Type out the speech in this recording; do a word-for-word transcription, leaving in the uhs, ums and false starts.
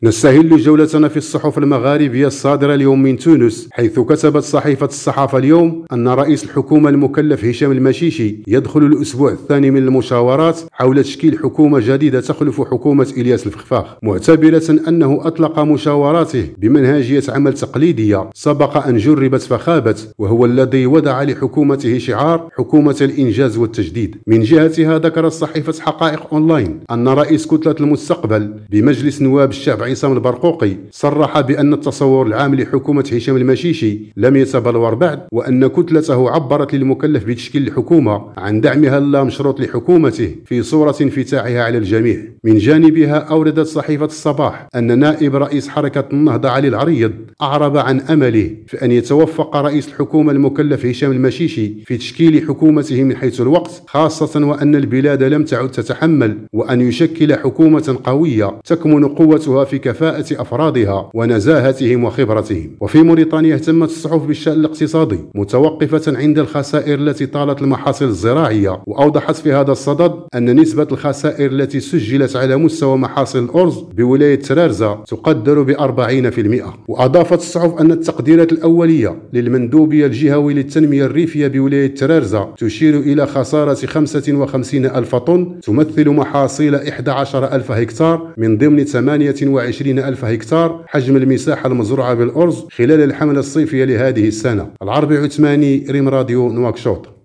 نستهل جولتنا في الصحف المغاربية الصادرة اليوم من تونس، حيث كتبت صحيفة الصحافة اليوم أن رئيس الحكومة المكلف هشام المشيشي يدخل الأسبوع الثاني من المشاورات حول تشكيل حكومة جديدة تخلف حكومة إلياس الفخفاخ، معتبرة أنه أطلق مشاوراته بمنهجية عمل تقليدية سبق أن جربت فخابت، وهو الذي وضع لحكومته شعار حكومة الإنجاز والتجديد. من جهتها ذكرت صحيفة حقائق أونلاين أن رئيس كتلة المستقبل بمجلس نواب الشعب عصام البرقوقي صرح بأن التصور العام لحكومة هشام المشيشي لم يتبلور بعد، وأن كتلته عبرت للمكلف بتشكيل الحكومة عن دعمها اللامشروط لحكومته في صورة انفتاحها على الجميع. من جانبها أوردت صحيفة الصباح أن نائب رئيس حركة النهضة علي العريض أعرب عن أمله في أن يتوفق رئيس الحكومة المكلف هشام المشيشي في تشكيل حكومته من حيث الوقت، خاصة وأن البلاد لم تعد تتحمل، وأن يشكل حكومة قوية تكمن قوتها في كفاءة أفرادها ونزاهتهم وخبرتهم. وفي موريتانيا اهتمت الصحف بالشأن الاقتصادي متوقفة عند الخسائر التي طالت المحاصيل الزراعية، وأوضحت في هذا الصدد أن نسبة الخسائر التي سجلت على مستوى محاصيل الأرز بولاية ترارزة تقدر بأربعين بالمئة. وأضافت الصحف أن التقديرات الأولية للمندوبية الجهوي للتنمية الريفية بولاية ترارزة تشير إلى خسارة خمسة وخمسين ألف طن تمثل محاصيل أحد عشر ألف هكتار من ضمن ثمانية وعشرين ألف هكتار حجم المساحة المزروعة بالأرز خلال الحملة الصيفية لهذه السنة. العربي عثماني، ريم راديو، نواكشوط.